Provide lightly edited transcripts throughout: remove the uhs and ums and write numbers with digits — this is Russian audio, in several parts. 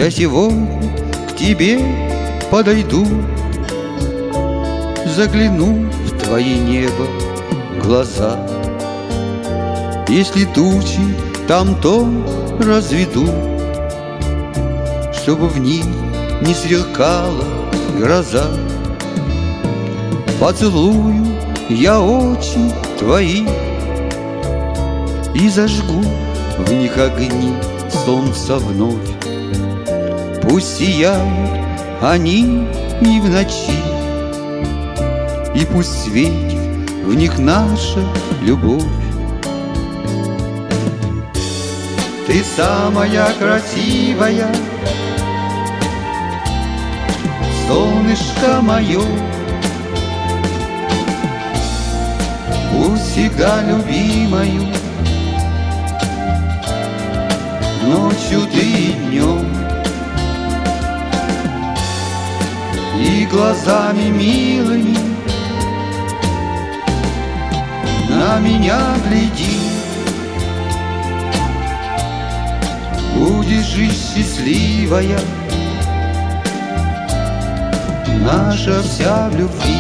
Я сегодня к тебе подойду, загляну в твои небо глаза. Если тучи там, то разведу, чтобы в них не сверкала гроза. Поцелую я очи твои и зажгу в них огни солнца вновь. Пусть сияют они и в ночи, и пусть светит в них наша любовь. Ты самая красивая, солнышко мое, пусть всегда любимою, ночью ты и днем, и глазами милыми на меня гляди. Будешь жить счастливая, наша вся в любви.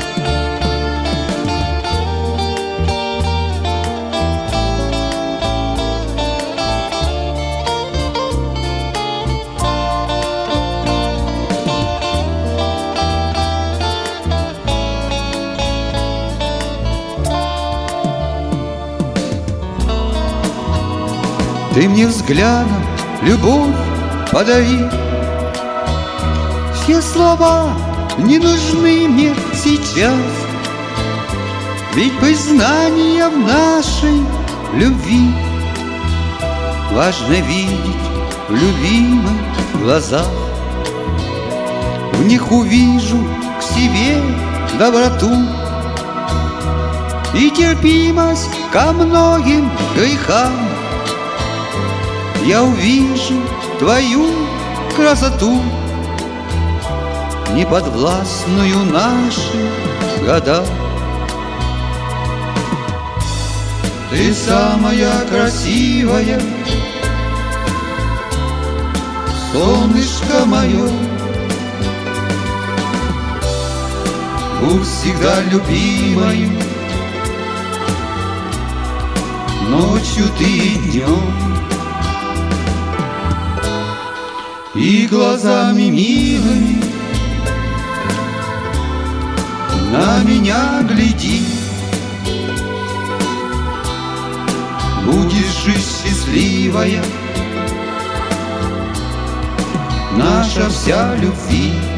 Ты мне взглядом любовь подари, все слова не нужны мне сейчас, ведь признание в нашей любви важно видеть в любимых глазах. В них увижу к себе доброту и терпимость ко многим грехам. Я увижу твою красоту, неподвластную нашим годам. Ты самая красивая, солнышко мое, пусть всегда любимою, ночью ты и днем, и глазами милыми на меня гляди. Будешь жить счастливая, наша вся любви.